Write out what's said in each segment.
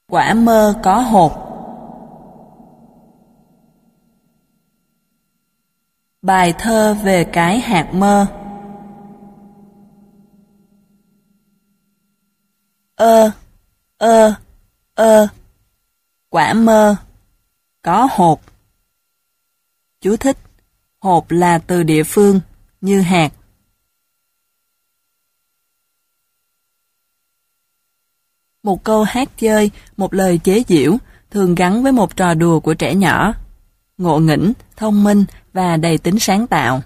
Quả mơ có hột. Bài thơ về cái hạt mơ. Quả mơ có hột. Chú thích: hột là từ địa phương, như hạt. Một câu hát chơi, một lời chế giễu, thường gắn với một trò đùa của trẻ nhỏ, ngộ nghĩnh, thông minh và đầy tính sáng tạo.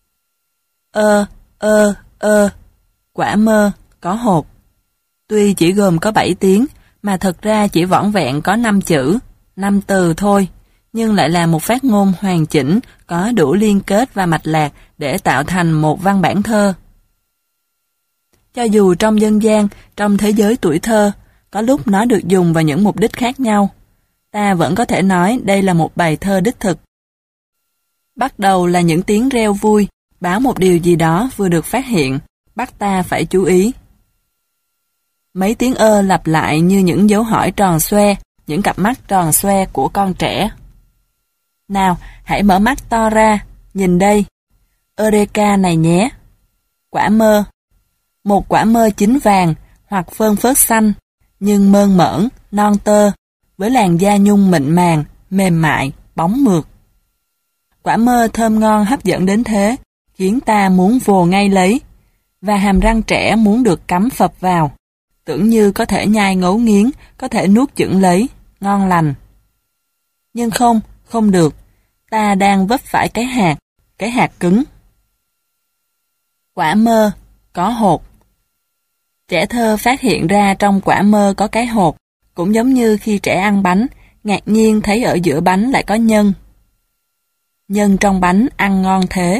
Quả mơ có hột. Tuy chỉ gồm có 7 tiếng, mà thật ra chỉ vỏn vẹn có 5 chữ, 5 từ thôi, nhưng lại là một phát ngôn hoàn chỉnh, có đủ liên kết và mạch lạc để tạo thành một văn bản thơ. Cho dù trong dân gian, trong thế giới tuổi thơ, có lúc nó được dùng vào những mục đích khác nhau, ta vẫn có thể nói đây là một bài thơ đích thực. Bắt đầu là những tiếng reo vui, báo một điều gì đó vừa được phát hiện, bắt ta phải chú ý. Mấy tiếng lặp lại như những dấu hỏi tròn xoe, những cặp mắt tròn xoe của con trẻ. Nào, hãy mở mắt to ra, nhìn đây. Eureka này nhé. Quả mơ. Một quả mơ chín vàng, hoặc phơn phớt xanh, nhưng mơn mởn, non tơ, với làn da nhung mịn màng, mềm mại, bóng mượt. Quả mơ thơm ngon hấp dẫn đến thế, khiến ta muốn vồ ngay lấy, và hàm răng trẻ muốn được cắm phập vào, tưởng như có thể nhai ngấu nghiến, có thể nuốt chửng lấy, ngon lành. Nhưng không được, ta đang vấp phải cái hạt cứng. Quả mơ có hột. Trẻ thơ phát hiện ra trong quả mơ có cái hột, cũng giống như khi trẻ ăn bánh, ngạc nhiên thấy ở giữa bánh lại có nhân. Nhân trong bánh ăn ngon thế.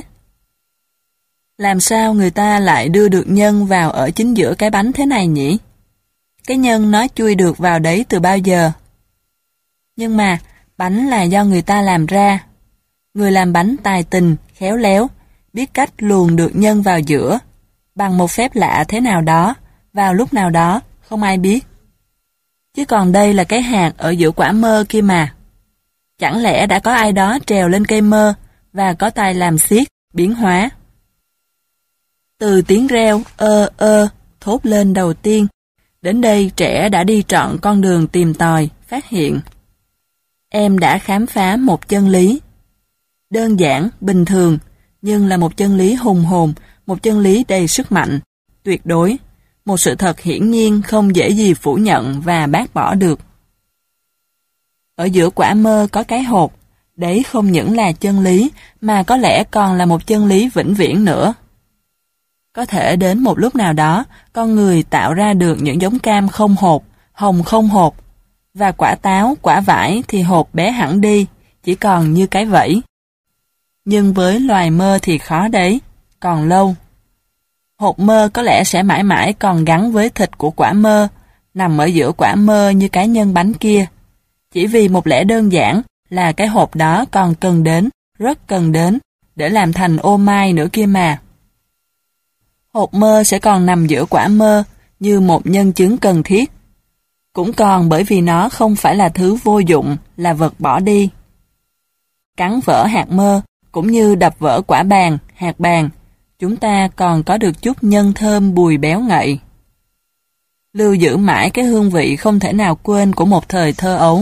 Làm sao người ta lại đưa được nhân vào ở chính giữa cái bánh thế này nhỉ? Cái nhân nó chui được vào đấy từ bao giờ? Nhưng mà, bánh là do người ta làm ra. Người làm bánh tài tình, khéo léo, biết cách luồn được nhân vào giữa, bằng một phép lạ thế nào đó, vào lúc nào đó, không ai biết. Chứ còn đây là cái hạt ở giữa quả mơ kia mà. Chẳng lẽ đã có ai đó trèo lên cây mơ và có tài làm xiết, biến hóa. Từ tiếng reo thốt lên đầu tiên, đến đây trẻ đã đi trọn con đường tìm tòi, phát hiện. Em đã khám phá một chân lý. Đơn giản, bình thường, nhưng là một chân lý hùng hồn, một chân lý đầy sức mạnh, tuyệt đối, một sự thật hiển nhiên không dễ gì phủ nhận và bác bỏ được. Ở giữa quả mơ có cái hột, đấy không những là chân lý, mà có lẽ còn là một chân lý vĩnh viễn nữa. Có thể đến một lúc nào đó, con người tạo ra được những giống cam không hột, hồng không hột, và quả táo, quả vải thì hột bé hẳn đi, chỉ còn như cái vẫy. Nhưng với loài mơ thì khó đấy, còn lâu. Hột mơ có lẽ sẽ mãi mãi còn gắn với thịt của quả mơ, nằm ở giữa quả mơ như cái nhân bánh kia. Chỉ vì một lẽ đơn giản là cái hột đó còn cần đến, rất cần đến, để làm thành ô mai nữa kia mà. Hột mơ sẽ còn nằm giữa quả mơ như một nhân chứng cần thiết. Cũng còn bởi vì nó không phải là thứ vô dụng, là vật bỏ đi. Cắn vỡ hạt mơ, cũng như đập vỡ quả bàng, hạt bàng, chúng ta còn có được chút nhân thơm bùi béo ngậy. Lưu giữ mãi cái hương vị không thể nào quên của một thời thơ ấu.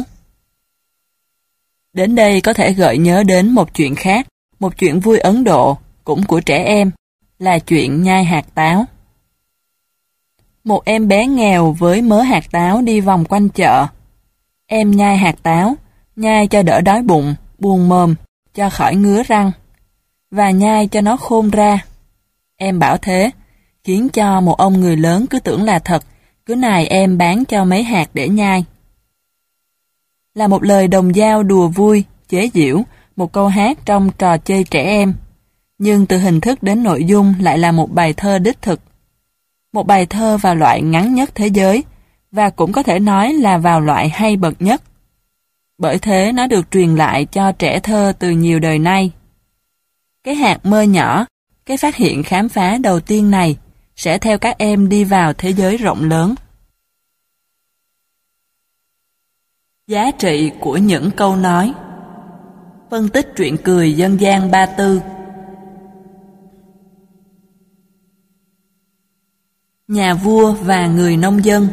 Đến đây có thể gợi nhớ đến một chuyện khác, một chuyện vui Ấn Độ, cũng của trẻ em, là chuyện nhai hạt táo. Một em bé nghèo với mớ hạt táo đi vòng quanh chợ. Em nhai hạt táo, nhai cho đỡ đói bụng, buồn mồm, cho khỏi ngứa răng, và nhai cho nó khôn ra. Em bảo thế, khiến cho một ông người lớn cứ tưởng là thật, cứ nài em bán cho mấy hạt để nhai. Là một lời đồng dao đùa vui, chế giễu, một câu hát trong trò chơi trẻ em, nhưng từ hình thức đến nội dung lại là một bài thơ đích thực. Một bài thơ vào loại ngắn nhất thế giới, và cũng có thể nói là vào loại hay bậc nhất. Bởi thế nó được truyền lại cho trẻ thơ từ nhiều đời nay. Cái hạt mơ nhỏ, cái phát hiện khám phá đầu tiên này, sẽ theo các em đi vào thế giới rộng lớn. Giá trị của những câu nói. Phân tích truyện cười dân gian Ba Tư. Nhà vua và người nông dân.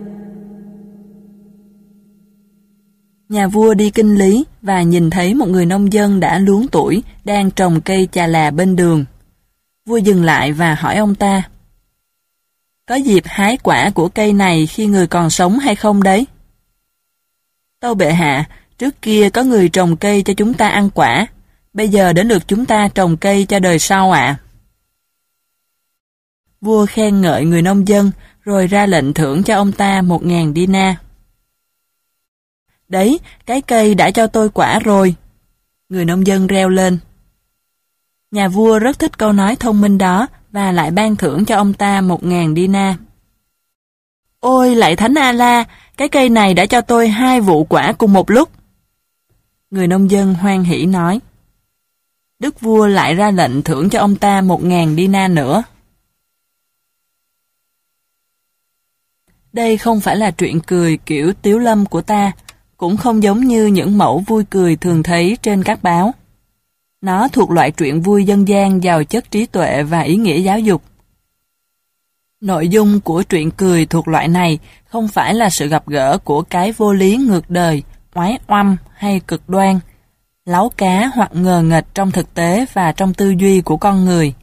Nhà vua đi kinh lý và nhìn thấy một người nông dân đã luống tuổi đang trồng cây chà là bên đường. Vua dừng lại và hỏi ông ta: "Có dịp hái quả của cây này khi người còn sống hay không đấy?" "Tâu bệ hạ, trước kia có người trồng cây cho chúng ta ăn quả, bây giờ đến lượt chúng ta trồng cây cho đời sau ạ." Vua khen ngợi người nông dân, rồi ra lệnh thưởng cho ông ta 1.000 dinar. "Đấy, cái cây đã cho tôi quả rồi," người nông dân reo lên. Nhà vua rất thích câu nói thông minh đó và lại ban thưởng cho ông ta 1.000 dinar. "Ôi lạy Thánh Allah, cái cây này đã cho tôi 2 vụ quả cùng một lúc," người nông dân hoan hỉ nói. Đức vua lại ra lệnh thưởng cho ông ta 1.000 dinar nữa. Đây không phải là truyện cười kiểu Tiếu Lâm của ta, cũng không giống như những mẫu vui cười thường thấy trên các báo. Nó thuộc loại truyện vui dân gian giàu chất trí tuệ và ý nghĩa giáo dục. Nội dung của truyện cười thuộc loại này không phải là sự gặp gỡ của cái vô lý ngược đời, oái oăm hay cực đoan, láu cá hoặc ngờ nghệch trong thực tế và trong tư duy của con người.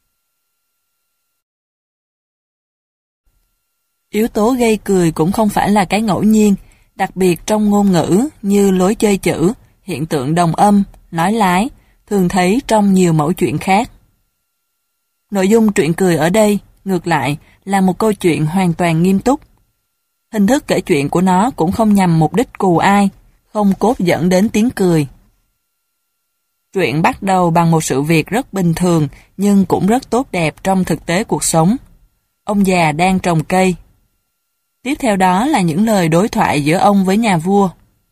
Yếu tố gây cười cũng không phải là cái ngẫu nhiên, đặc biệt trong ngôn ngữ như lối chơi chữ, hiện tượng đồng âm, nói lái, thường thấy trong nhiều mẫu chuyện khác. Nội dung truyện cười ở đây, ngược lại, là một câu chuyện hoàn toàn nghiêm túc. Hình thức kể chuyện của nó cũng không nhằm mục đích cù ai, không cốt dẫn đến tiếng cười. Truyện bắt đầu bằng một sự việc rất bình thường nhưng cũng rất tốt đẹp trong thực tế cuộc sống. Ông già đang trồng cây. Tiếp theo đó là những lời đối thoại giữa ông với nhà vua.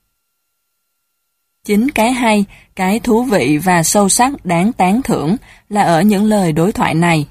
Chính cái hay, cái thú vị và sâu sắc đáng tán thưởng là ở những lời đối thoại này.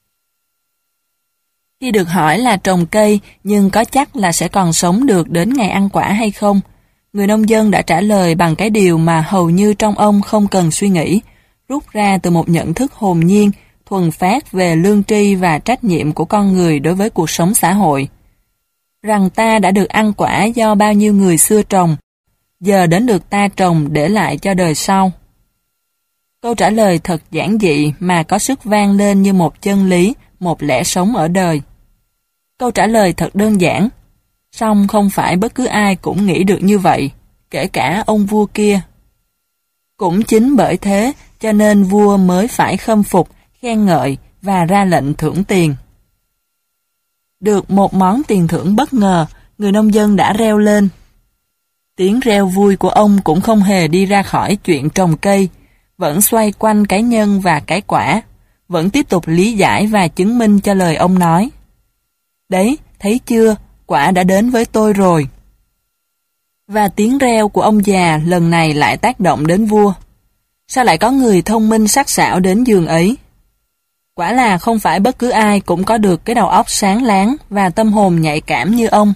Khi được hỏi là trồng cây nhưng có chắc là sẽ còn sống được đến ngày ăn quả hay không, người nông dân đã trả lời bằng cái điều mà hầu như trong ông không cần suy nghĩ, rút ra từ một nhận thức hồn nhiên, thuần phát về lương tri và trách nhiệm của con người đối với cuộc sống xã hội. Rằng ta đã được ăn quả do bao nhiêu người xưa trồng, giờ đến lượt ta trồng để lại cho đời sau. Câu trả lời thật giản dị mà có sức vang lên như một chân lý, một lẽ sống ở đời. Câu trả lời thật đơn giản, song không phải bất cứ ai cũng nghĩ được như vậy, kể cả ông vua kia. Cũng chính bởi thế cho nên vua mới phải khâm phục, khen ngợi và ra lệnh thưởng tiền. Được một món tiền thưởng bất ngờ, người nông dân đã reo lên. Tiếng reo vui của ông cũng không hề đi ra khỏi chuyện trồng cây, vẫn xoay quanh cái nhân và cái quả, vẫn tiếp tục lý giải và chứng minh cho lời ông nói. Đấy, thấy chưa, quả đã đến với tôi rồi. Và tiếng reo của ông già lần này lại tác động đến vua. Sao lại có người thông minh sắc sảo đến giường ấy? Quả là không phải bất cứ ai cũng có được cái đầu óc sáng láng và tâm hồn nhạy cảm như ông.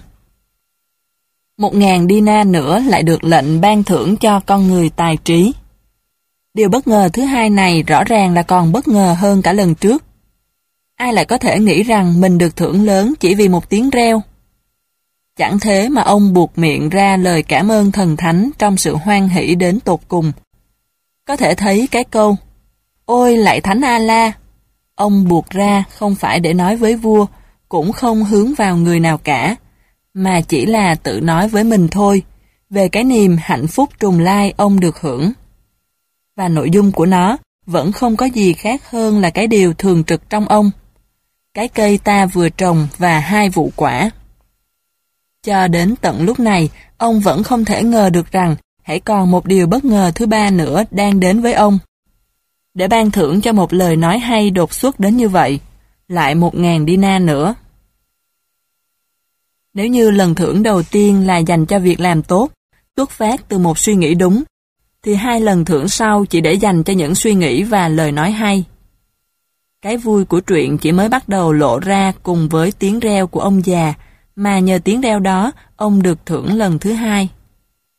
1.000 dinar nữa lại được lệnh ban thưởng cho con người tài trí. Điều bất ngờ thứ hai này rõ ràng là còn bất ngờ hơn cả lần trước. Ai lại có thể nghĩ rằng mình được thưởng lớn chỉ vì một tiếng reo? Chẳng thế mà ông buột miệng ra lời cảm ơn thần thánh trong sự hoan hỷ đến tột cùng. Có thể thấy cái câu, ôi lạy Thánh Allah, ông buột ra không phải để nói với vua, cũng không hướng vào người nào cả, mà chỉ là tự nói với mình thôi, về cái niềm hạnh phúc trùng lai ông được hưởng. Và nội dung của nó vẫn không có gì khác hơn là cái điều thường trực trong ông. Cái cây ta vừa trồng và 2 vụ quả. Cho đến tận lúc này, ông vẫn không thể ngờ được rằng hãy còn một điều bất ngờ thứ ba nữa đang đến với ông. Để ban thưởng cho một lời nói hay đột xuất đến như vậy, lại 1.000 dinar nữa. Nếu như lần thưởng đầu tiên là dành cho việc làm tốt, xuất phát từ một suy nghĩ đúng, thì 2 lần thưởng sau chỉ để dành cho những suy nghĩ và lời nói hay. Cái vui của truyện chỉ mới bắt đầu lộ ra cùng với tiếng reo của ông già, mà nhờ tiếng reo đó, ông được thưởng lần thứ 2.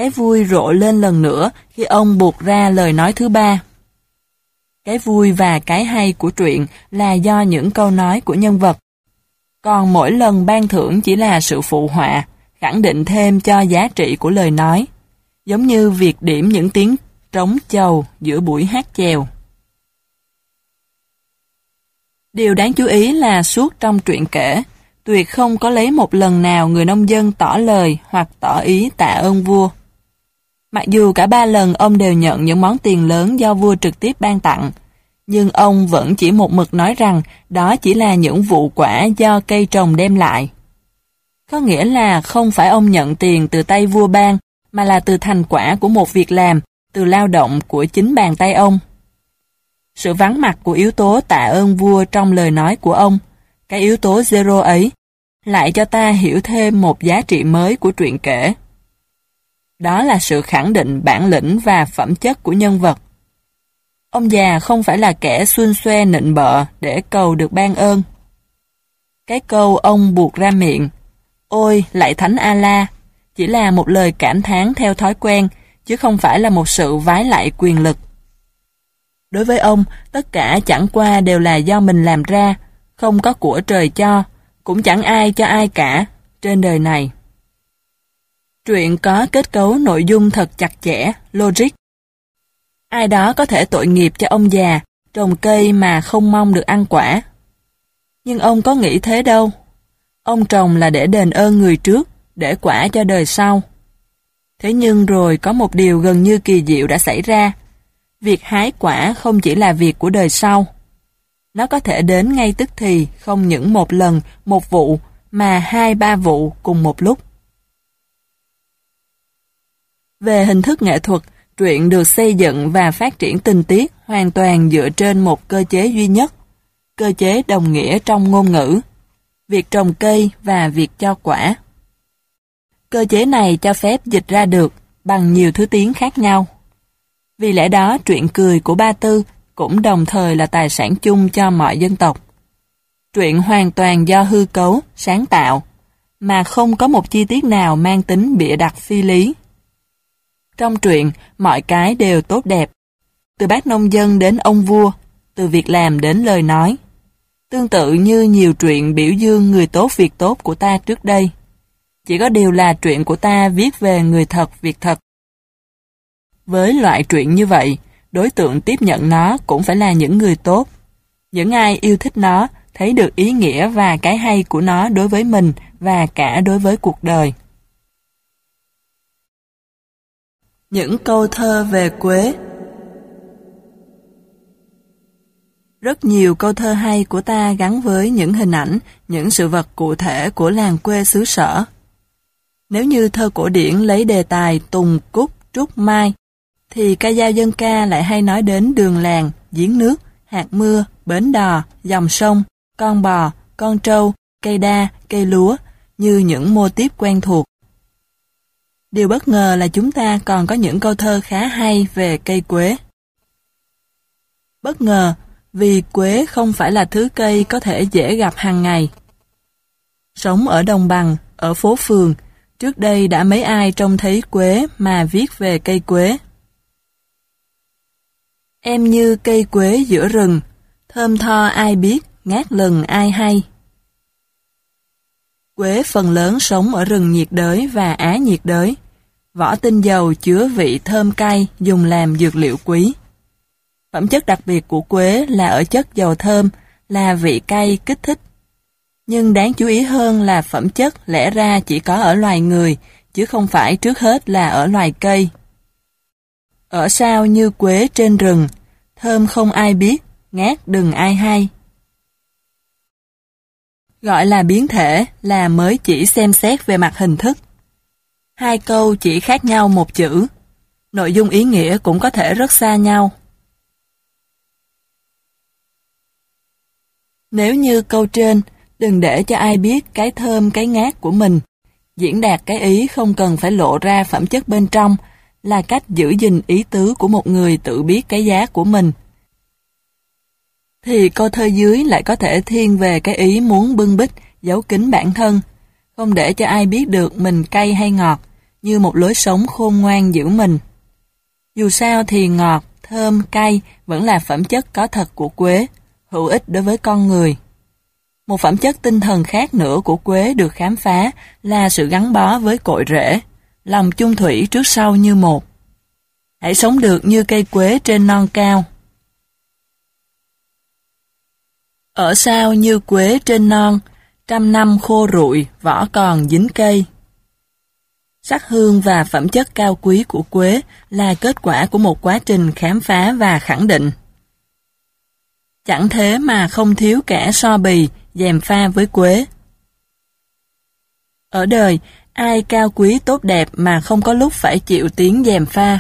Cái vui rộ lên lần nữa khi ông buộc ra lời nói thứ ba. Cái vui và cái hay của truyện là do những câu nói của nhân vật. Còn mỗi lần ban thưởng chỉ là sự phụ họa, khẳng định thêm cho giá trị của lời nói, giống như việc điểm những tiếng trống chầu giữa buổi hát chèo. Điều đáng chú ý là suốt trong truyện kể, tuyệt không có lấy một lần nào người nông dân tỏ lời hoặc tỏ ý tạ ơn vua. Mặc dù cả 3 lần ông đều nhận những món tiền lớn do vua trực tiếp ban tặng, nhưng ông vẫn chỉ một mực nói rằng đó chỉ là những vụ quả do cây trồng đem lại. Có nghĩa là không phải ông nhận tiền từ tay vua ban, mà là từ thành quả của một việc làm, từ lao động của chính bàn tay ông. Sự vắng mặt của yếu tố tạ ơn vua trong lời nói của ông, cái yếu tố zero ấy, lại cho ta hiểu thêm một giá trị mới của truyện kể. Đó là sự khẳng định bản lĩnh và phẩm chất của nhân vật. Ông già không phải là kẻ xuân xoe nịnh bợ để cầu được ban ơn. Cái câu ông buộc ra miệng, ôi lạy Thánh A-la, chỉ là một lời cảm thán theo thói quen, chứ không phải là một sự vái lạy quyền lực. Đối với ông, tất cả chẳng qua đều là do mình làm ra, không có của trời cho, cũng chẳng ai cho ai cả, trên đời này. Truyện có kết cấu nội dung thật chặt chẽ, logic. Ai đó có thể tội nghiệp cho ông già, trồng cây mà không mong được ăn quả. Nhưng ông có nghĩ thế đâu. Ông trồng là để đền ơn người trước, để quả cho đời sau. Thế nhưng rồi có một điều gần như kỳ diệu đã xảy ra. Việc hái quả không chỉ là việc của đời sau. Nó có thể đến ngay tức thì, không những một lần, một vụ, mà 2-3 vụ cùng một lúc. Về hình thức nghệ thuật, truyện được xây dựng và phát triển tình tiết hoàn toàn dựa trên một cơ chế duy nhất, cơ chế đồng nghĩa trong ngôn ngữ, việc trồng cây và việc cho quả. Cơ chế này cho phép dịch ra được bằng nhiều thứ tiếng khác nhau. Vì lẽ đó, truyện cười của Ba Tư cũng đồng thời là tài sản chung cho mọi dân tộc. Truyện hoàn toàn do hư cấu, sáng tạo, mà không có một chi tiết nào mang tính bịa đặt phi lý. Trong truyện, mọi cái đều tốt đẹp, từ bác nông dân đến ông vua, từ việc làm đến lời nói. Tương tự như nhiều truyện biểu dương người tốt việc tốt của ta trước đây. Chỉ có điều là truyện của ta viết về người thật việc thật. Với loại truyện như vậy, đối tượng tiếp nhận nó cũng phải là những người tốt. Những ai yêu thích nó, thấy được ý nghĩa và cái hay của nó đối với mình và cả đối với cuộc đời. Những câu thơ về Quế. Rất nhiều câu thơ hay của ta gắn với những hình ảnh, những sự vật cụ thể của làng quê xứ sở. Nếu như thơ cổ điển lấy đề tài tùng, cúc, trúc, mai, thì ca dao dân ca lại hay nói đến đường làng, giếng nước, hạt mưa, bến đò, dòng sông, con bò, con trâu, cây đa, cây lúa, như những mô típ quen thuộc. Điều bất ngờ là chúng ta còn có những câu thơ khá hay về cây quế. Bất ngờ vì quế không phải là thứ cây có thể dễ gặp hàng ngày. Sống ở đồng bằng, ở phố phường, trước đây đã mấy ai trông thấy quế mà viết về cây quế. Em như cây quế giữa rừng, thơm tho ai biết, ngát lừng ai hay. Quế phần lớn sống ở rừng nhiệt đới và Á nhiệt đới. Vỏ tinh dầu chứa vị thơm cay dùng làm dược liệu quý. Phẩm chất đặc biệt của quế là ở chất dầu thơm, là vị cay kích thích. Nhưng đáng chú ý hơn là phẩm chất lẽ ra chỉ có ở loài người, chứ không phải trước hết là ở loài cây. Ở sao như quế trên rừng, thơm không ai biết, ngát đừng ai hay. Gọi là biến thể là mới chỉ xem xét về mặt hình thức. Hai câu chỉ khác nhau một chữ, nội dung ý nghĩa cũng có thể rất xa nhau. Nếu như câu trên, đừng để cho ai biết cái thơm cái ngát của mình, diễn đạt cái ý không cần phải lộ ra phẩm chất bên trong, là cách giữ gìn ý tứ của một người tự biết cái giá của mình. Thì câu thơ dưới lại có thể thiên về cái ý muốn bưng bít, giấu kín bản thân, không để cho ai biết được mình cay hay ngọt, như một lối sống khôn ngoan giữ mình. Dù sao thì ngọt, thơm, cay vẫn là phẩm chất có thật của quế, hữu ích đối với con người. Một phẩm chất tinh thần khác nữa của quế được khám phá là sự gắn bó với cội rễ, lòng chung thủy trước sau như một. Hãy sống được như cây quế trên non cao. Ở sao như quế trên non, trăm năm khô rụi, vỏ còn dính cây. Sắc hương và phẩm chất cao quý của quế là kết quả của một quá trình khám phá và khẳng định. Chẳng thế mà không thiếu cả so bì, gièm pha với quế. Ở đời, ai cao quý tốt đẹp mà không có lúc phải chịu tiếng gièm pha.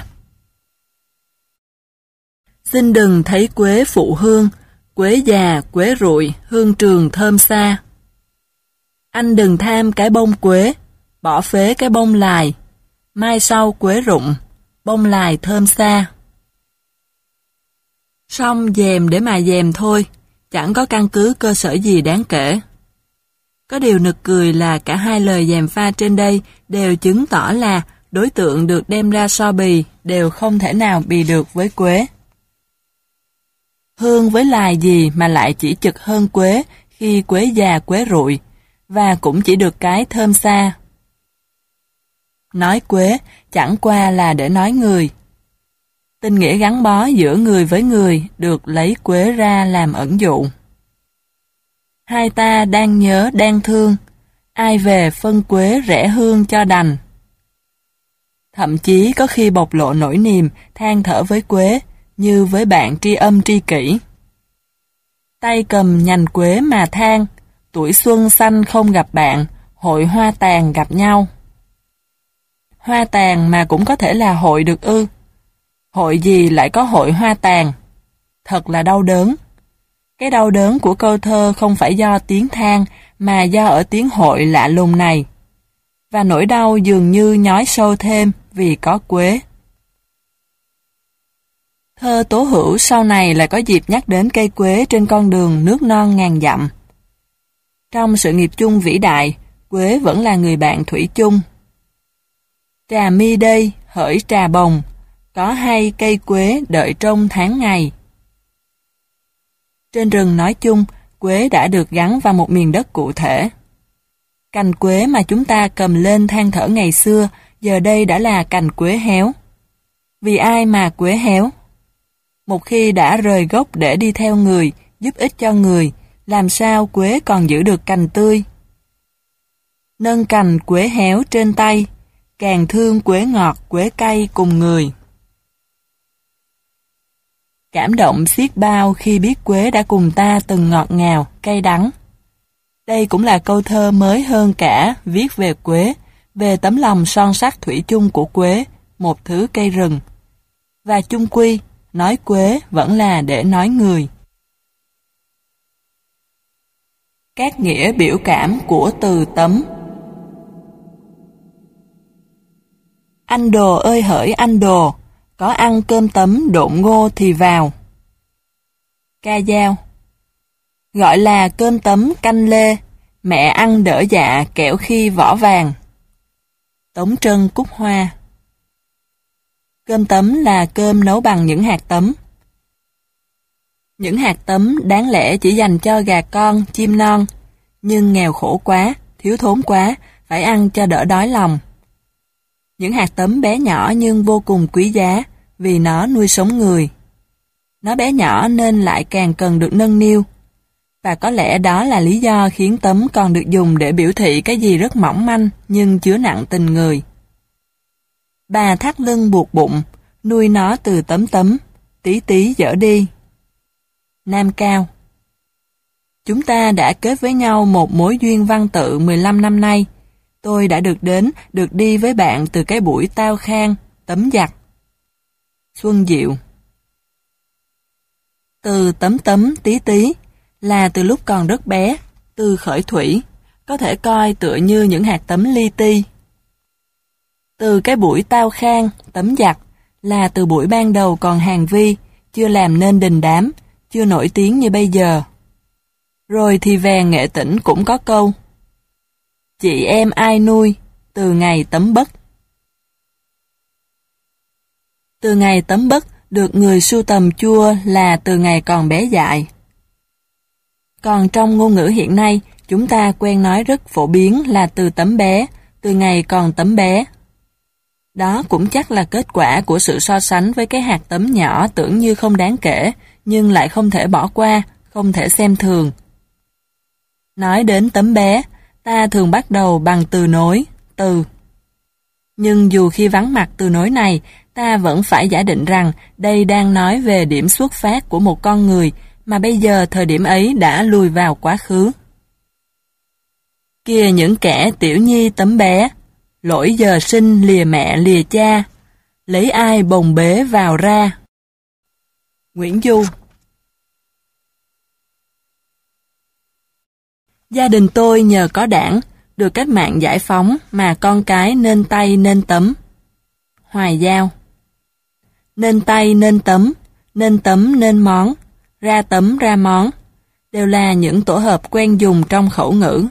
Xin đừng thấy quế phụ hương, quế già, quế rụi, hương trường thơm xa. Anh đừng tham cái bông quế, bỏ phế cái bông lài, mai sau quế rụng, bông lài thơm xa. Song dèm để mà dèm thôi, chẳng có căn cứ cơ sở gì đáng kể. Có điều nực cười là cả hai lời gièm pha trên đây đều chứng tỏ là đối tượng được đem ra so bì đều không thể nào bì được với quế. Hương với lài gì mà lại chỉ chực hơn quế khi quế già quế rụi, và cũng chỉ được cái thơm xa. Nói quế chẳng qua là để nói người. Tình nghĩa gắn bó giữa người với người được lấy quế ra làm ẩn dụ. Hai ta đang nhớ đang thương, ai về phân quế rẽ hương cho đành. Thậm chí có khi bộc lộ nỗi niềm than thở với quế như với bạn tri âm tri kỷ. Tay cầm nhành quế mà than, tuổi xuân xanh không gặp bạn, hội hoa tàn gặp nhau. Hoa tàn mà cũng có thể là hội được ư? Hội gì lại có hội hoa tàn? Thật là đau đớn. Cái đau đớn của câu thơ không phải do tiếng than mà do ở tiếng hội lạ lùng này. Và nỗi đau dường như nhói sâu thêm vì có quế. Thơ Tố Hữu sau này lại có dịp nhắc đến cây quế trên con đường nước non ngàn dặm. Trong sự nghiệp chung vĩ đại, quế vẫn là người bạn thủy chung. Trà mi đây, hỡi trà bồng, có hay cây quế đợi trông tháng ngày. Trên rừng nói chung, quế đã được gắn vào một miền đất cụ thể. Cành quế mà chúng ta cầm lên than thở ngày xưa, giờ đây đã là cành quế héo. Vì ai mà quế héo? Một khi đã rời gốc để đi theo người, giúp ích cho người, làm sao quế còn giữ được cành tươi? Nâng cành quế héo trên tay, càng thương quế ngọt, quế cay cùng người. Cảm động xiết bao khi biết quế đã cùng ta từng ngọt ngào, cay đắng. Đây cũng là câu thơ mới hơn cả viết về quế, về tấm lòng son sắc thủy chung của quế, một thứ cây rừng. Và chung quy, nói quế vẫn là để nói người. Các nghĩa biểu cảm của từ tấm. Anh đồ ơi hỡi anh đồ, có ăn cơm tấm độn ngô thì vào. Ca dao. Gọi là cơm tấm canh lê, mẹ ăn đỡ dạ kẻo khi vỏ vàng. Tống Trân Cúc Hoa. Cơm tấm là cơm nấu bằng những hạt tấm. Những hạt tấm đáng lẽ chỉ dành cho gà con, chim non, nhưng nghèo khổ quá, thiếu thốn quá, phải ăn cho đỡ đói lòng. Những hạt tấm bé nhỏ nhưng vô cùng quý giá vì nó nuôi sống người. Nó bé nhỏ nên lại càng cần được nâng niu. Và có lẽ đó là lý do khiến tấm còn được dùng để biểu thị cái gì rất mỏng manh nhưng chứa nặng tình người. Bà thắt lưng buộc bụng, nuôi nó từ tấm tấm, tí tí dở đi. Nam Cao. Chúng ta đã kết với nhau một mối duyên văn tự 15 năm nay. Tôi đã được đi với bạn từ cái buổi tao khang, tấm giặt. Xuân Diệu. Từ tấm tấm tí tí là từ lúc còn rất bé, từ khởi thủy, có thể coi tựa như những hạt tấm li ti. Từ cái buổi tao khang, tấm giặt là từ buổi ban đầu còn hàng vi, chưa làm nên đình đám, chưa nổi tiếng như bây giờ. Rồi thì về nghệ tĩnh cũng có câu: chị em ai nuôi, từ ngày tấm bất. Từ ngày tấm Bất được người sưu tầm chua là từ ngày còn bé dại. Còn trong ngôn ngữ hiện nay, chúng ta quen nói rất phổ biến là từ tấm bé, từ ngày còn tấm bé. Đó cũng chắc là kết quả của sự so sánh với cái hạt tấm nhỏ tưởng như không đáng kể, nhưng lại không thể bỏ qua, không thể xem thường. Nói đến tấm bé, ta thường bắt đầu bằng từ nối, từ. Nhưng dù khi vắng mặt từ nối này, ta vẫn phải giả định rằng đây đang nói về điểm xuất phát của một con người mà bây giờ thời điểm ấy đã lùi vào quá khứ. Kìa những kẻ tiểu nhi tấm bé, lỗi giờ sinh lìa mẹ lìa cha, lấy ai bồng bế vào ra. Nguyễn Du. Gia đình tôi nhờ có đảng, được cách mạng giải phóng mà con cái nên tay nên tấm. Hoài Giao. Nên tay nên tấm nên món, ra tấm ra món, đều là những tổ hợp quen dùng trong khẩu ngữ.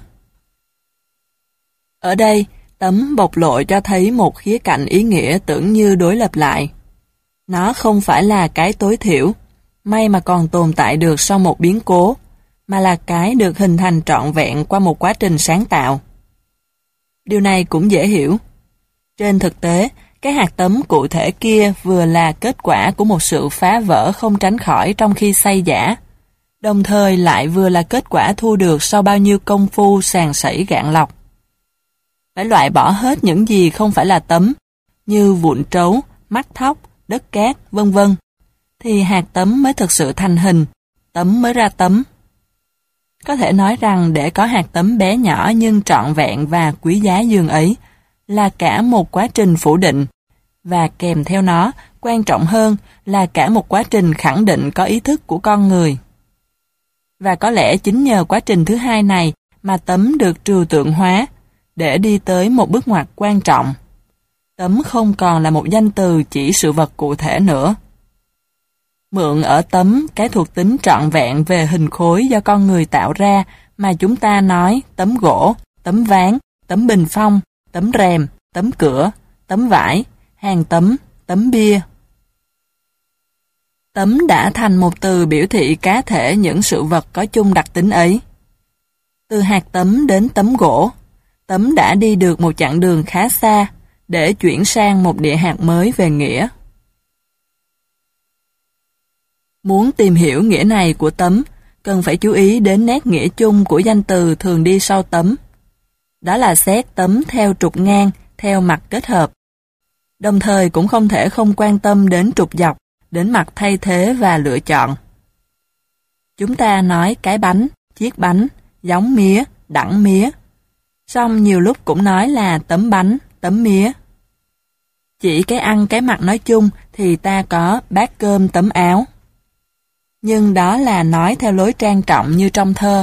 Ở đây, tấm bộc lộ cho thấy một khía cạnh ý nghĩa tưởng như đối lập lại. Nó không phải là cái tối thiểu, may mà còn tồn tại được sau một biến cố, mà là cái được hình thành trọn vẹn qua một quá trình sáng tạo. Điều này cũng dễ hiểu. Trên thực tế, cái hạt tấm cụ thể kia vừa là kết quả của một sự phá vỡ không tránh khỏi trong khi xây giả, đồng thời lại vừa là kết quả thu được sau bao nhiêu công phu sàng sẩy gạn lọc. Phải loại bỏ hết những gì không phải là tấm, như vụn trấu, mắt thóc, đất cát, vân vân, thì hạt tấm mới thực sự thành hình, tấm mới ra tấm. Có thể nói rằng để có hạt tấm bé nhỏ nhưng trọn vẹn và quý giá dường ấy là cả một quá trình phủ định, và kèm theo nó, quan trọng hơn là cả một quá trình khẳng định có ý thức của con người. Và có lẽ chính nhờ quá trình thứ hai này mà tấm được trừu tượng hóa, để đi tới một bước ngoặt quan trọng. Tấm không còn là một danh từ chỉ sự vật cụ thể nữa. Mượn ở tấm cái thuộc tính trọn vẹn về hình khối do con người tạo ra mà chúng ta nói tấm gỗ, tấm ván, tấm bình phong, tấm rèm, tấm cửa, tấm vải, hàng tấm, tấm bia. Tấm đã thành một từ biểu thị cá thể những sự vật có chung đặc tính ấy. Từ hạt tấm đến tấm gỗ, tấm đã đi được một chặng đường khá xa để chuyển sang một địa hạt mới về nghĩa. Muốn tìm hiểu nghĩa này của tấm, cần phải chú ý đến nét nghĩa chung của danh từ thường đi sau tấm. Đó là xét tấm theo trục ngang, theo mặt kết hợp. Đồng thời cũng không thể không quan tâm đến trục dọc, đến mặt thay thế và lựa chọn. Chúng ta nói cái bánh, chiếc bánh, giống mía, đẳng mía. Song nhiều lúc cũng nói là tấm bánh, tấm mía. Chỉ cái ăn cái mặc nói chung thì ta có bát cơm tấm áo. Nhưng đó là nói theo lối trang trọng như trong thơ.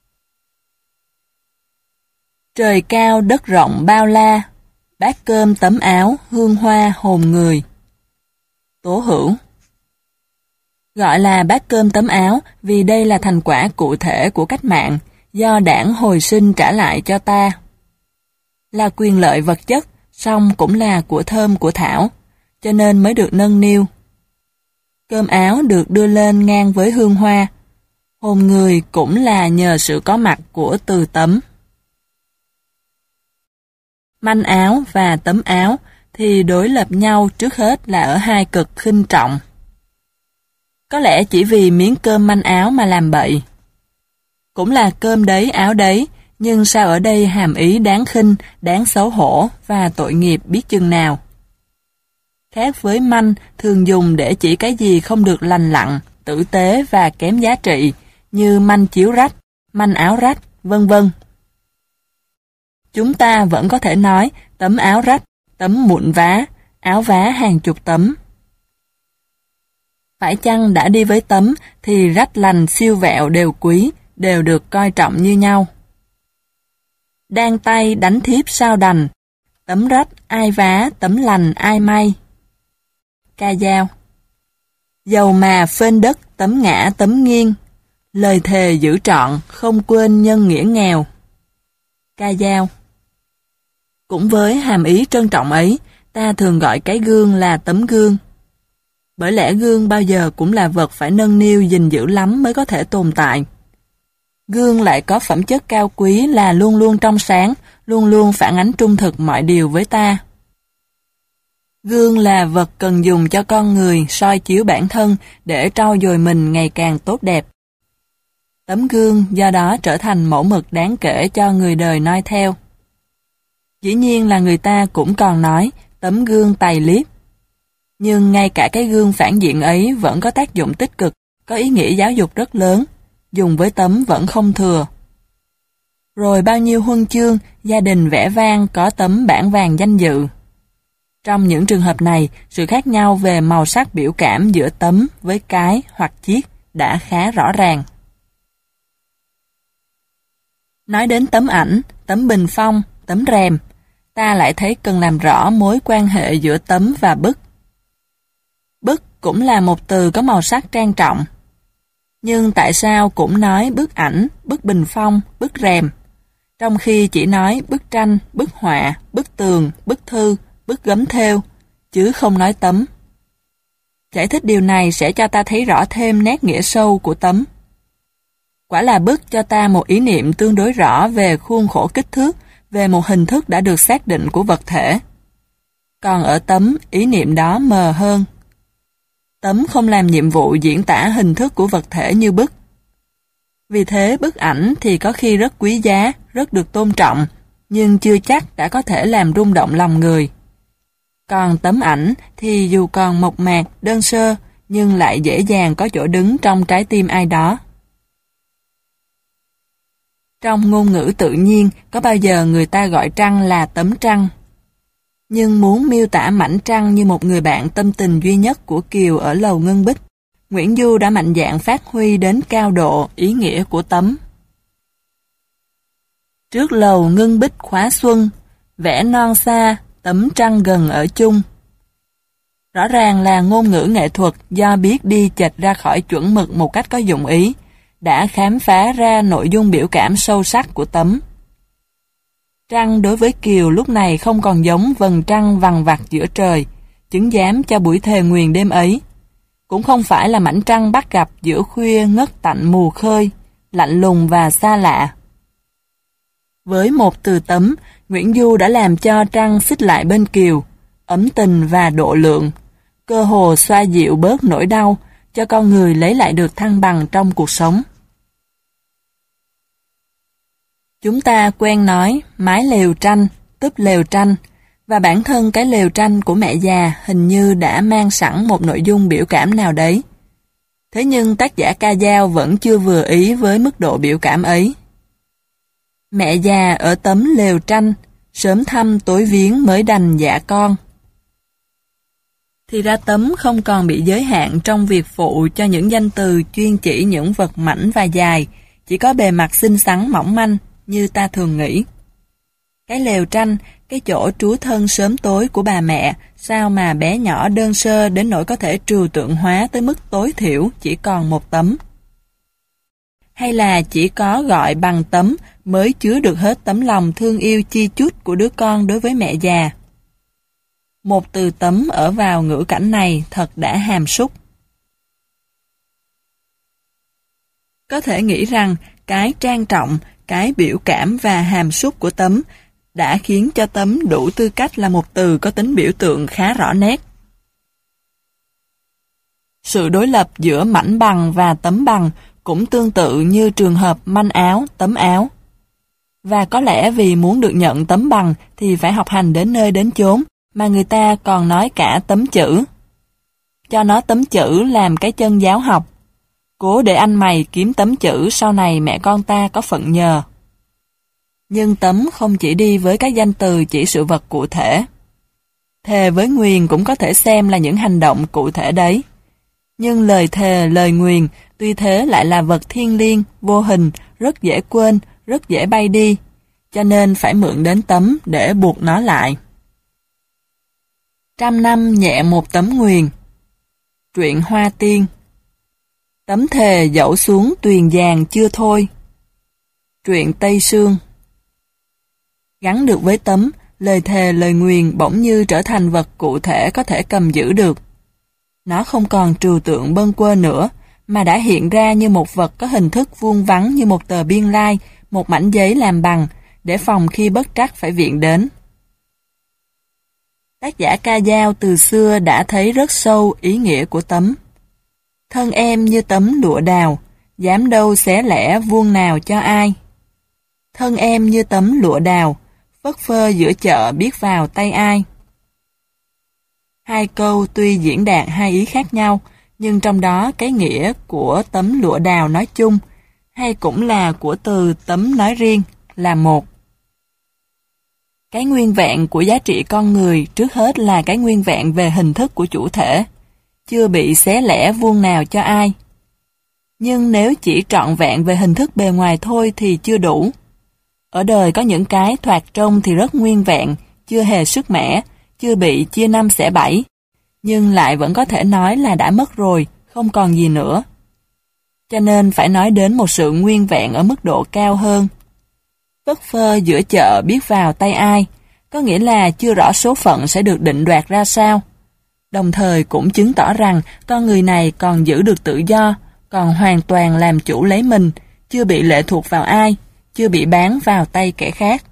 Trời cao đất rộng bao la, bát cơm tấm áo, hương hoa hồn người. Tố Hữu. Gọi là bát cơm tấm áo vì đây là thành quả cụ thể của cách mạng, do đảng hồi sinh trả lại cho ta. Là quyền lợi vật chất, song cũng là của thơm của thảo, cho nên mới được nâng niu. Cơm áo được đưa lên ngang với hương hoa. Hồn người cũng là nhờ sự có mặt của từ tấm. Manh áo và tấm áo thì đối lập nhau trước hết là ở hai cực khinh trọng. Có lẽ chỉ vì miếng cơm manh áo mà làm bậy. Cũng là cơm đấy áo đấy, nhưng sao ở đây hàm ý đáng khinh, đáng xấu hổ và tội nghiệp biết chừng nào. Khác với manh thường dùng để chỉ cái gì không được lành lặn, tử tế và kém giá trị, như manh chiếu rách, manh áo rách, vân vân. Chúng ta vẫn có thể nói tấm áo rách, tấm mụn vá, áo vá hàng chục tấm. Phải chăng đã đi với tấm thì rách lành siêu vẹo đều quý, đều được coi trọng như nhau. Đang tay đánh thiếp sao đành, tấm rách ai vá, tấm lành ai may. Ca Dao. Dầu mà phên đất tấm ngã tấm nghiêng, lời thề giữ trọn không quên nhân nghĩa nghèo. Ca Dao. Cũng với hàm ý trân trọng ấy, ta thường gọi cái gương là tấm gương. bởi lẽ gương bao giờ cũng là vật phải nâng niu gìn giữ lắm mới có thể tồn tại. Gương lại có phẩm chất cao quý là luôn luôn trong sáng, luôn luôn phản ánh trung thực mọi điều với ta. Gương là vật cần dùng cho con người soi chiếu bản thân để trau dồi mình ngày càng tốt đẹp. Tấm gương do đó trở thành mẫu mực đáng kể cho người đời noi theo. Dĩ nhiên là người ta cũng còn nói tấm gương tài liếp. Nhưng ngay cả cái gương phản diện ấy vẫn có tác dụng tích cực, có ý nghĩa giáo dục rất lớn, dùng với tấm vẫn không thừa. Rồi bao nhiêu huân chương, gia đình vẻ vang có tấm bảng vàng danh dự. Trong những trường hợp này, sự khác nhau về màu sắc biểu cảm giữa tấm với cái hoặc chiếc đã khá rõ ràng. Nói đến tấm ảnh, tấm bình phong, tấm rèm, ta lại thấy cần làm rõ mối quan hệ giữa tấm và bức. Bức cũng là một từ có màu sắc trang trọng. Nhưng tại sao cũng nói bức ảnh, bức bình phong, bức rèm, trong khi chỉ nói bức tranh, bức họa, bức tường, bức thư, bức gấm thêu, chứ không nói tấm. Giải thích điều này sẽ cho ta thấy rõ thêm nét nghĩa sâu của tấm. Quả là bức cho ta một ý niệm tương đối rõ về khuôn khổ kích thước, về một hình thức đã được xác định của vật thể. Còn ở tấm, ý niệm đó mờ hơn. Tấm không làm nhiệm vụ diễn tả hình thức của vật thể như bức. Vì thế bức ảnh thì có khi rất quý giá, rất được tôn trọng, nhưng chưa chắc đã có thể làm rung động lòng người. Còn tấm ảnh thì dù còn mộc mạc, đơn sơ, nhưng lại dễ dàng có chỗ đứng trong trái tim ai đó. Trong ngôn ngữ tự nhiên, có bao giờ người ta gọi trăng là tấm trăng. Nhưng muốn miêu tả mảnh trăng như một người bạn tâm tình duy nhất của Kiều ở lầu Ngân Bích, Nguyễn Du đã mạnh dạn phát huy đến cao độ ý nghĩa của tấm. Trước lầu Ngân Bích khóa xuân, vẽ non xa, tấm trăng gần ở chung. Rõ ràng là ngôn ngữ nghệ thuật do biết đi chệch ra khỏi chuẩn mực một cách có dụng ý, đã khám phá ra nội dung biểu cảm sâu sắc của tấm. Trăng đối với Kiều lúc này không còn giống vầng trăng vằng vặc giữa trời, chứng giám cho buổi thề nguyền đêm ấy. Cũng không phải là mảnh trăng bắt gặp giữa khuya ngất tạnh mù khơi, lạnh lùng và xa lạ. Với một từ tấm, Nguyễn Du đã làm cho trăng xích lại bên Kiều, ấm tình và độ lượng, cơ hồ xoa dịu bớt nỗi đau, cho con người lấy lại được thăng bằng trong cuộc sống. Chúng ta quen nói mái lều tranh, túp lều tranh, và bản thân cái lều tranh của mẹ già hình như đã mang sẵn một nội dung biểu cảm nào đấy. Thế nhưng tác giả Ca Dao vẫn chưa vừa ý với mức độ biểu cảm ấy. Mẹ già ở tấm lều tranh, sớm thăm tối viếng mới đành dạ con. Thì ra tấm không còn bị giới hạn trong việc phụ cho những danh từ chuyên chỉ những vật mảnh và dài, chỉ có bề mặt xinh xắn mỏng manh, như ta thường nghĩ. Cái lều tranh, cái chỗ trú thân sớm tối của bà mẹ, sao mà bé nhỏ đơn sơ đến nỗi có thể trừu tượng hóa tới mức tối thiểu chỉ còn một tấm. Hay là chỉ có gọi bằng tấm mới chứa được hết tấm lòng thương yêu chi chút của đứa con đối với mẹ già. Một từ tấm ở vào ngữ cảnh này thật đã hàm súc. Có thể nghĩ rằng cái trang trọng, cái biểu cảm và hàm súc của tấm đã khiến cho tấm đủ tư cách là một từ có tính biểu tượng khá rõ nét. Sự đối lập giữa mảnh bằng và tấm bằng cũng tương tự như trường hợp manh áo, tấm áo. Và có lẽ vì muốn được nhận tấm bằng thì phải học hành đến nơi đến chốn, mà người ta còn nói cả tấm chữ. Cho nó tấm chữ làm cái chân giáo học. Cố để anh mày kiếm tấm chữ sau này mẹ con ta có phận nhờ. Nhưng tấm không chỉ đi với các danh từ chỉ sự vật cụ thể. Thề với nguyền cũng có thể xem là những hành động cụ thể đấy. Nhưng lời thề, lời nguyền tuy thế lại là vật thiêng liêng, vô hình, rất dễ quên, rất dễ bay đi, cho nên phải mượn đến tấm để buộc nó lại. 100 năm nhẹ một tấm nguyền. Truyện Hoa Tiên. Tấm thề dẫu xuống tuyền vàng chưa thôi. Truyện Tây Sương. Gắn được với tấm, lời thề lời nguyền bỗng như trở thành vật cụ thể có thể cầm giữ được. Nó không còn trừu tượng bâng quơ nữa, mà đã hiện ra như một vật có hình thức vuông vắn như một tờ biên lai, một mảnh giấy làm bằng, để phòng khi bất trắc phải viện đến. Tác giả Ca Dao từ xưa đã thấy rất sâu ý nghĩa của tấm. Thân em như tấm lụa đào, dám đâu xé lẻ vuông nào cho ai. Thân em như tấm lụa đào, phất phơ giữa chợ biết vào tay ai. Hai câu tuy diễn đạt hai ý khác nhau, nhưng trong đó cái nghĩa của tấm lụa đào nói chung, hay cũng là của từ tấm nói riêng, là một. Cái nguyên vẹn của giá trị con người trước hết là cái nguyên vẹn về hình thức của chủ thể, chưa bị xé lẻ vuông nào cho ai. Nhưng nếu chỉ trọn vẹn về hình thức bề ngoài thôi thì chưa đủ. Ở đời có những cái thoạt trông thì rất nguyên vẹn, chưa hề sức mẻ, chưa bị chia năm xẻ bảy, nhưng lại vẫn có thể nói là đã mất rồi, không còn gì nữa. Cho nên phải nói đến một sự nguyên vẹn ở mức độ cao hơn. Phất phơ giữa chợ biết vào tay ai, có nghĩa là chưa rõ số phận sẽ được định đoạt ra sao. Đồng thời cũng chứng tỏ rằng con người này còn giữ được tự do, còn hoàn toàn làm chủ lấy mình, chưa bị lệ thuộc vào ai, chưa bị bán vào tay kẻ khác.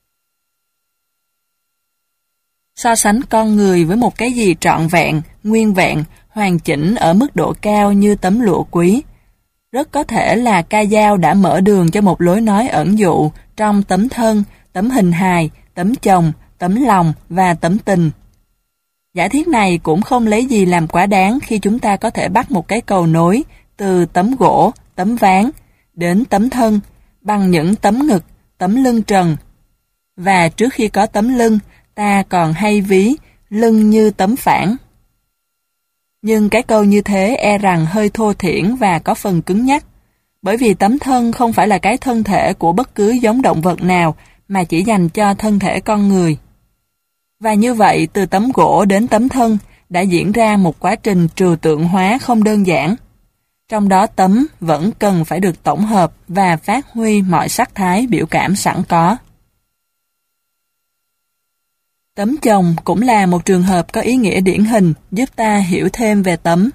So sánh con người với một cái gì trọn vẹn, nguyên vẹn, hoàn chỉnh ở mức độ cao như tấm lụa quý. Rất có thể là Ca Dao đã mở đường cho một lối nói ẩn dụ trong tấm thân, tấm hình hài, tấm chồng, tấm lòng và tấm tình. Giả thiết này cũng không lấy gì làm quá đáng khi chúng ta có thể bắt một cái cầu nối từ tấm gỗ, tấm ván đến tấm thân bằng những tấm ngực, tấm lưng trần. Và trước khi có tấm lưng, ta còn hay ví lưng như tấm phản. Nhưng cái câu như thế e rằng hơi thô thiển và có phần cứng nhắc, bởi vì tấm thân không phải là cái thân thể của bất cứ giống động vật nào mà chỉ dành cho thân thể con người. Và như vậy, từ tấm gỗ đến tấm thân đã diễn ra một quá trình trừu tượng hóa không đơn giản. Trong đó tấm vẫn cần phải được tổng hợp và phát huy mọi sắc thái biểu cảm sẵn có. Tấm chồng cũng là một trường hợp có ý nghĩa điển hình giúp ta hiểu thêm về tấm.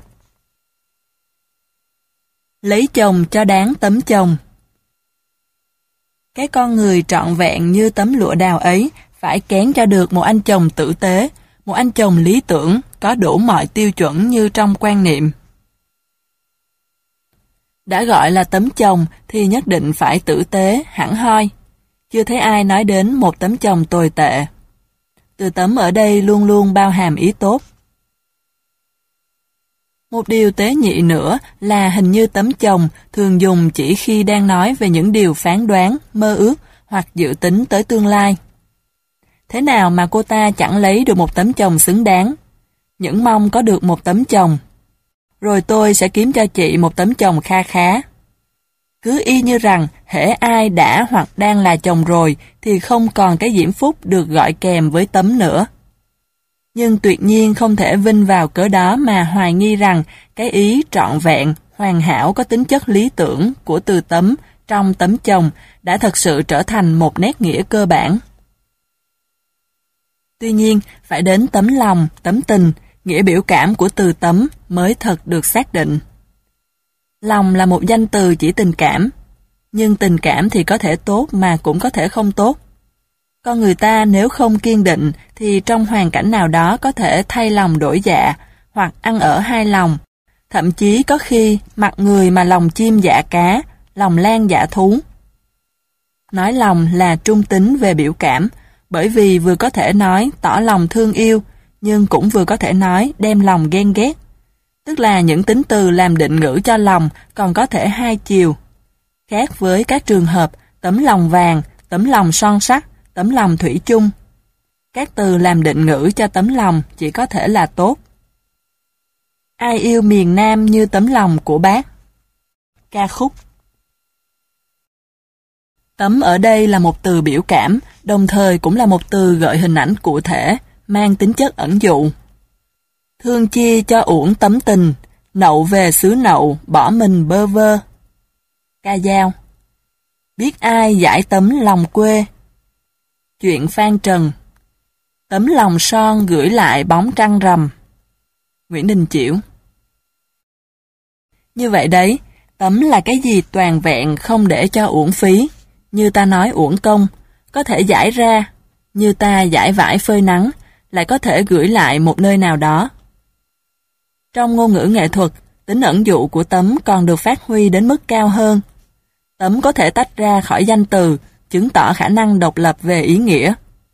Lấy chồng cho đáng tấm chồng. Cái con người trọn vẹn như tấm lụa đào ấy phải kén cho được một anh chồng tử tế, một anh chồng lý tưởng, có đủ mọi tiêu chuẩn như trong quan niệm. Đã gọi là tấm chồng thì nhất định phải tử tế, hẳn hoi. Chưa thấy ai nói đến một tấm chồng tồi tệ. Từ tấm ở đây luôn luôn bao hàm ý tốt. Một điều tế nhị nữa là hình như tấm chồng thường dùng chỉ khi đang nói về những điều phán đoán, mơ ước hoặc dự tính tới tương lai. Thế nào mà cô ta chẳng lấy được một tấm chồng xứng đáng? Những mong có được một tấm chồng. Rồi tôi sẽ kiếm cho chị một tấm chồng kha khá. Cứ y như rằng hễ ai đã hoặc đang là chồng rồi thì không còn cái diễm phúc được gọi kèm với tấm nữa. Nhưng tuyệt nhiên không thể vinh vào cớ đó mà hoài nghi rằng cái ý trọn vẹn, hoàn hảo có tính chất lý tưởng của từ tấm trong tấm chồng đã thật sự trở thành một nét nghĩa cơ bản. Tuy nhiên, phải đến tấm lòng, tấm tình, nghĩa biểu cảm của từ tấm mới thật được xác định. Lòng là một danh từ chỉ tình cảm, nhưng tình cảm thì có thể tốt mà cũng có thể không tốt. Con người ta nếu không kiên định thì trong hoàn cảnh nào đó có thể thay lòng đổi dạ, hoặc ăn ở hai lòng. Thậm chí có khi mặt người mà lòng chim dạ cá, lòng lan dạ thú. Nói lòng là trung tính về biểu cảm, bởi vì vừa có thể nói tỏ lòng thương yêu, nhưng cũng vừa có thể nói đem lòng ghen ghét. Tức là những tính từ làm định ngữ cho lòng còn có thể hai chiều. Khác với các trường hợp tấm lòng vàng, tấm lòng son sắt, tấm lòng thủy chung. Các từ làm định ngữ cho tấm lòng chỉ có thể là tốt. Ai yêu miền Nam như tấm lòng của bác. Ca khúc. Tấm ở đây là một từ biểu cảm, đồng thời cũng là một từ gợi hình ảnh cụ thể, mang tính chất ẩn dụ. Thương chia cho uổng tấm tình, nậu về xứ nậu, bỏ mình bơ vơ. Ca Dao. Biết ai giải tấm lòng quê. Chuyện Phan Trần. Tấm lòng son gửi lại bóng trăng rằm. Nguyễn Đình Chiểu. Như vậy đấy, tấm là cái gì toàn vẹn không để cho uổng phí, như ta nói uổng công, có thể giải ra, như ta giải vải phơi nắng, lại có thể gửi lại một nơi nào đó. Trong ngôn ngữ nghệ thuật, tính ẩn dụ của tấm còn được phát huy đến mức cao hơn. Tấm có thể tách ra khỏi danh từ, chứng tỏ khả năng độc lập về ý nghĩa.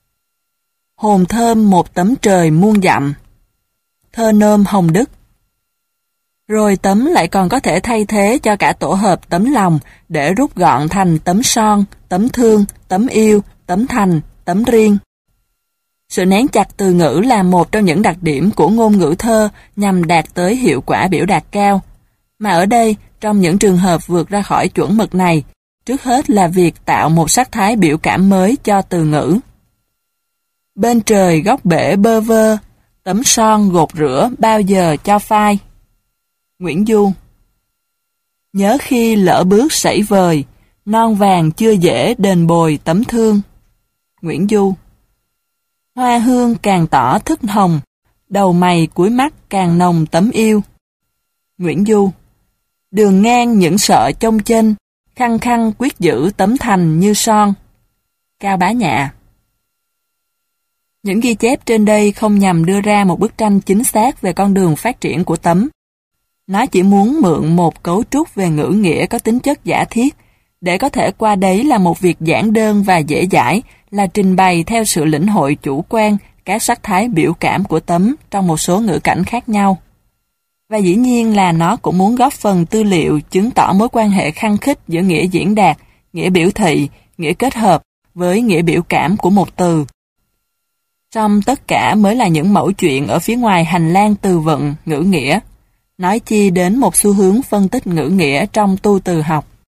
Hồn thơm một tấm trời muôn dặm. Thơ nôm Hồng Đức. Rồi tấm lại còn có thể thay thế cho cả tổ hợp tấm lòng để rút gọn thành tấm son, tấm thương, tấm yêu, tấm thành, tấm riêng. Sự nén chặt từ ngữ là một trong những đặc điểm của ngôn ngữ thơ nhằm đạt tới hiệu quả biểu đạt cao. Mà ở đây, trong những trường hợp vượt ra khỏi chuẩn mực này, trước hết là việc tạo một sắc thái biểu cảm mới cho từ ngữ. Bên trời góc bể bơ vơ, tấm son gột rửa bao giờ cho phai. Nguyễn Du. Nhớ khi lỡ bước sảy vời, non vàng chưa dễ đền bồi tấm thương. Nguyễn Du. Hoa hương càng tỏ thức hồng, đầu mày cuối mắt càng nồng tấm yêu. Nguyễn Du. Đường ngang những sợ chông chênh, khăng khăng quyết giữ tấm thành như son. Cao Bá Nhạ. Những ghi chép trên đây không nhằm đưa ra một bức tranh chính xác về con đường phát triển của tấm. Nó chỉ muốn mượn một cấu trúc về ngữ nghĩa có tính chất giả thiết, để có thể qua đấy là một việc giản đơn và dễ dãi, là trình bày theo sự lĩnh hội chủ quan các sắc thái biểu cảm của tấm trong một số ngữ cảnh khác nhau. Và dĩ nhiên là nó cũng muốn góp phần tư liệu chứng tỏ mối quan hệ khăng khít giữa nghĩa diễn đạt, nghĩa biểu thị, nghĩa kết hợp với nghĩa biểu cảm của một từ. Trong tất cả mới là những mẫu chuyện ở phía ngoài hành lang từ vựng, ngữ nghĩa. Nói chi đến một xu hướng phân tích ngữ nghĩa trong tu từ học.